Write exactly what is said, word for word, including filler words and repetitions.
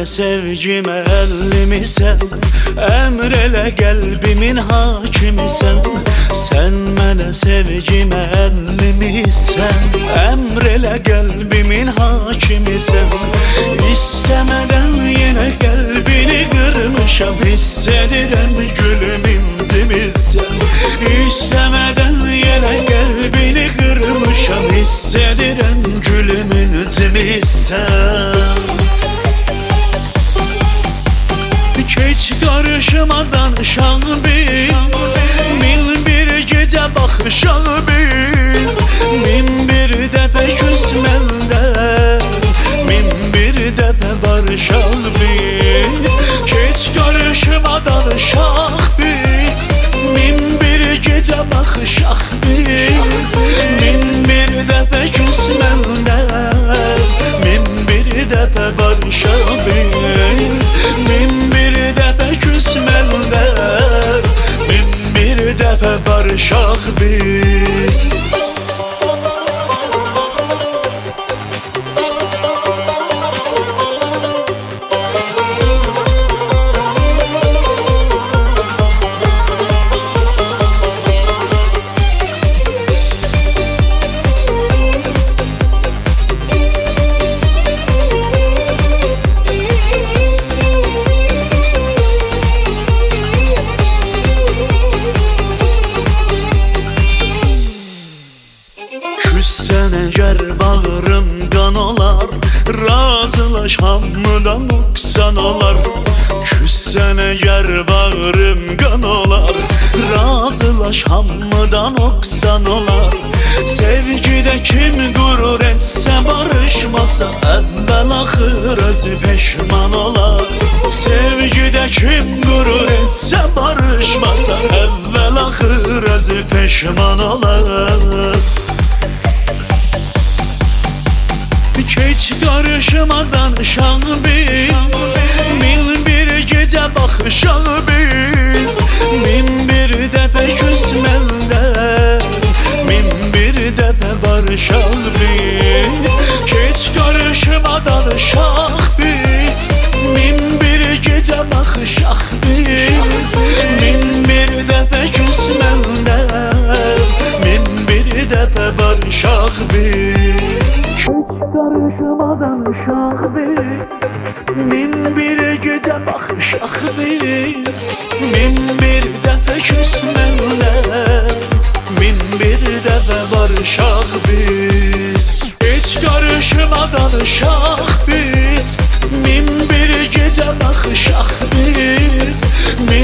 mənə sevgimə ellimisən, əmr elə qəlbimin hakimisən. Sən mənə sevgimə ellimisən, əmr elə qəlbimin hakimisən. İstəmədən yenə qəlbini qırmışam, hiss edirəm gülüm incimisən. İstəmədən yenə qəlbini qırmışam, hiss edirəm gülüm incimisən. Keç qarışmadan şan biz, min bir gecə baxışaq biz. Min bir dəfə küsməndən, min bir dəfə barışaq biz. Keç qarışmadan şan biz, min bir gecə baxışaq biz. Min bir dəfə küsməndən, min bir dəfə barışaq biz. Min bir dəfə küsməndən, min bir dəfə barışaq biz. Küssen əgər bağrım qan olar, razılaş hamıdan nöqsan olar. Küssen əgər bağrım qan olar, razılaş hamıdan nöqsan olar. Sevgidə kim qürur etsə barışmasa, əvvəl axır özü peşman olar. Sevgidə kim qürur etsə barışmasa, əvvəl axır özü peşman olar. Keç qarışmadan şan biz, min bir gecə baxışaq biz. Min bir dəfə küsməndən, min bir dəfə barışaq biz. Keç qarışmadan şan biz, min bir gecə baxışaq biz. Min bir dəfə küsməndən, min bir dəfə barışaq biz. Karışmadan uşaq biz, min bir gecə baxışaq biz. Min bir dəfə küsməndən, min bir dəfə barışaq biz. Heç qarışmadan uşaq biz, min bir gecə baxışaq biz. Min